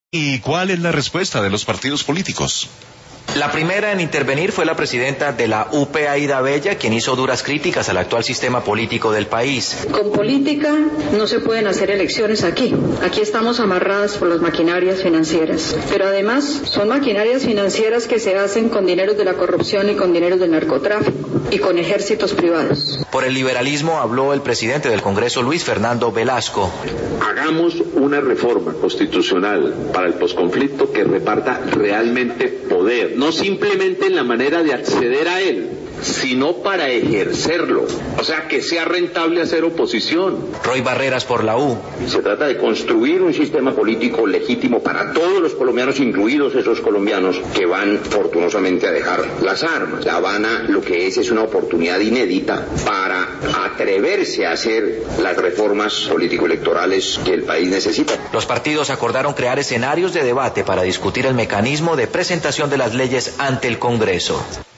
¿Y cuál es la respuesta de los partidos políticos? La primera en intervenir fue la presidenta de la UP, Aida Bella, quien hizo duras críticas al actual sistema político del país. Con política no se pueden hacer elecciones aquí. Aquí estamos amarradas por las maquinarias financieras. Pero además son maquinarias financieras que se hacen con dineros de la corrupción y con dineros del narcotráfico y con ejércitos privados. Por el liberalismo habló el presidente del Congreso, Luis Fernando Velasco. Hagamos una reforma constitucional para el posconflicto que reparta realmente poder, no simplemente en la manera de acceder a él, sino para ejercerlo, o sea, que sea rentable hacer oposición. Roy Barreras por la U. Se trata de construir un sistema político legítimo para todos los colombianos, incluidos esos colombianos que van fortunosamente a dejar las armas. La Habana lo que es una oportunidad inédita para atreverse a hacer las reformas político-electorales que el país necesita. Los partidos acordaron crear escenarios de debate para discutir el mecanismo de presentación de las leyes ante el Congreso.